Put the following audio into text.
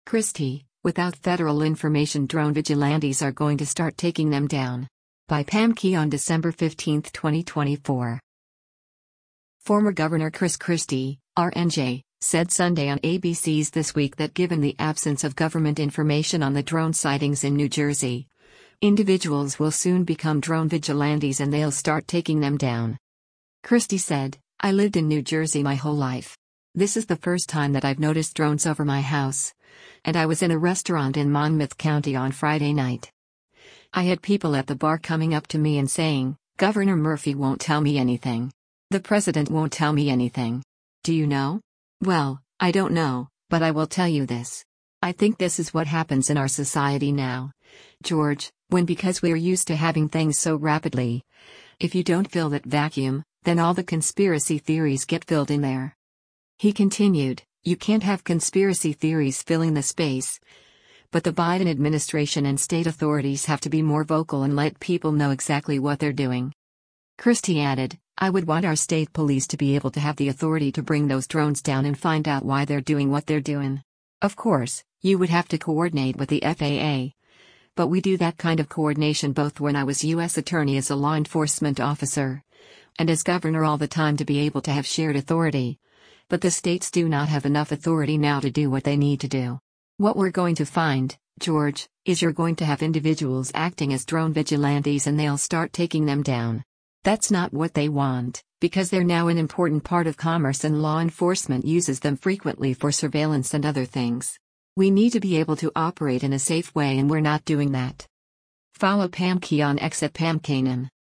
Christie, without federal information, drone vigilantes are going to start taking them down. By Pam Key on December 15, 2024. Former Governor Chris Christie, RNJ, said Sunday on ABC's This Week that given the absence of government information on the drone sightings in New Jersey, individuals will soon become drone vigilantes and they'll start taking them down. Christie said, "I lived in New Jersey my whole life. This is the first time that I've noticed drones over my house. And I was in a restaurant in Monmouth County on Friday night. I had people at the bar coming up to me and saying, 'Governor Murphy won't tell me anything. The president won't tell me anything. Do you know?' Well, I don't know, but I will tell you this. I think this is what happens in our society now, George, because we're used to having things so rapidly. If you don't fill that vacuum, then all the conspiracy theories get filled in there." He continued, "You can't have conspiracy theories filling the space. But the Biden administration and state authorities have to be more vocal and let people know exactly what they're doing." Christie added, "I would want our state police to be able to have the authority to bring those drones down and find out why they're doing what they're doing. Of course, you would have to coordinate with the FAA. But we do that kind of coordination both when I was U.S. Attorney as a law enforcement officer and as governor all the time to be able to have shared authority. But the states do not have enough authority now to do what they need to do. What we're going to find, George, is you're going to have individuals acting as drone vigilantes and they'll start taking them down. That's not what they want, because they're now an important part of commerce and law enforcement uses them frequently for surveillance and other things. We need to be able to operate in a safe way and we're not doing that." Follow Pam Key on X at Pam Kanan.